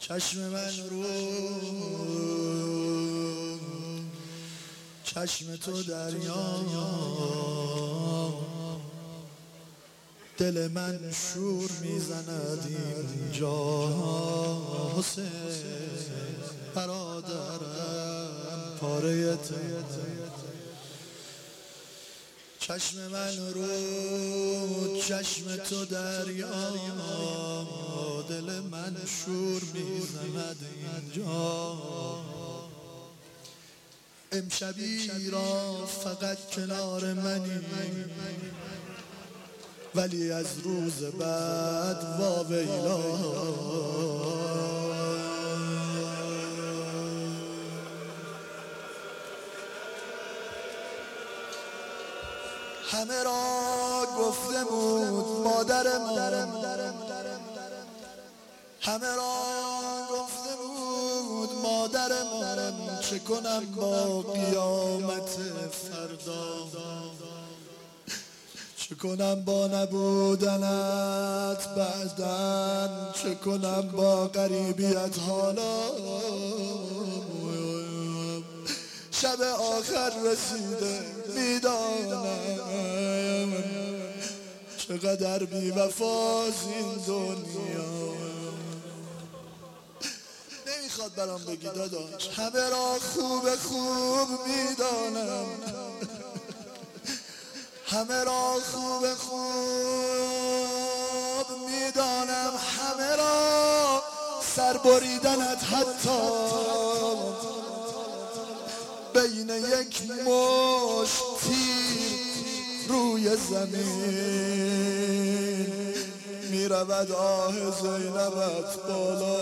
چشم من رو چشم تو دریا، دل من شور میزند اینجا. حسین برادرم پاره تو، چشم من رو چشم تو دریا، دل من شور میزند اینجا. امشبی را فقط کنار منی، ولی از روز بعد واویلا. همه را گفته بود مادرم، همه را گفته بود مادرم، چه کنم با قیامت فردا، چه کنم با نبودنت بعدن، چه کنم با غریبیت حالا. شب آخر رسیده میدانم چقدر بی وفاست این دنیا. نمیخواد برام بگی داداش، همه را خوب خوب میدانم، همه را خوب خوب میدانم، همه را سر بریدنت حتی بین یک مشت تیر روی زمین میرود آه زینبت بالا.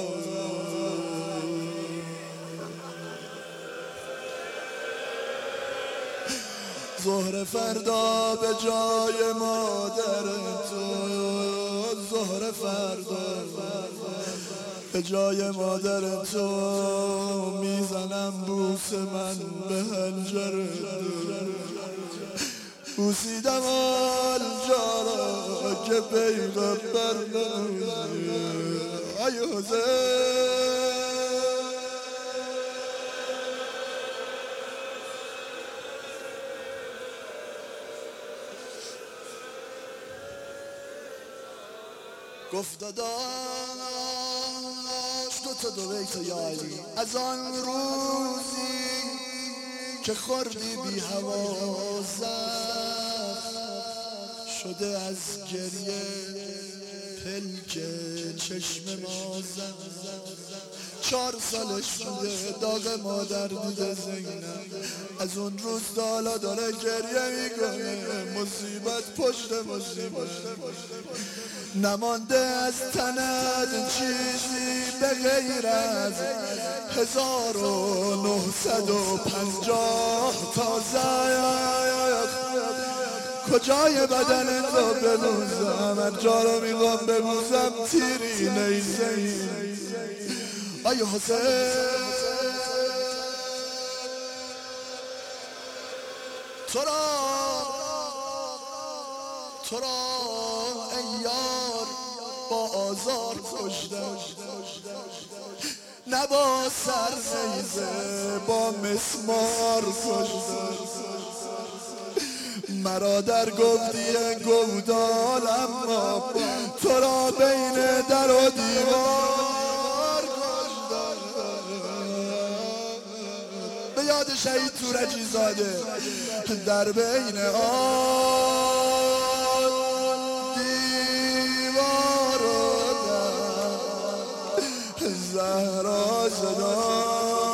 ظهر فردا به جای مادر تو، ظهر فردا به جای مادر تو میزنم بوس من به حنجره. بوسیدم آنجا را که پیغمبر نمیزه. ای حسین گفت داداش دو بیت یا علی، از آن روزی که خوردی بی حوازت شده از گریه پلک چشم مازم. 4 سالش بوده داغ مادر دیده زینب، از اون روز دالا داره گریه میکنه. مصیبت پشت مصیبت، نمانده از تنت چیزی به غیر از 1950 تازه. کجای بدن تو ببوزم، هر جا رو میخوام ببوزم تیری نیزه. ای حسین تو را ای یار با آزار کشتم، نه با سر نیزه با مسمار کشتم. مرا در گفتی گودال، اما تو را بین در و دیوار کشتم. به یاد شهید تورجی زاده در بین دیوار زهرا صدا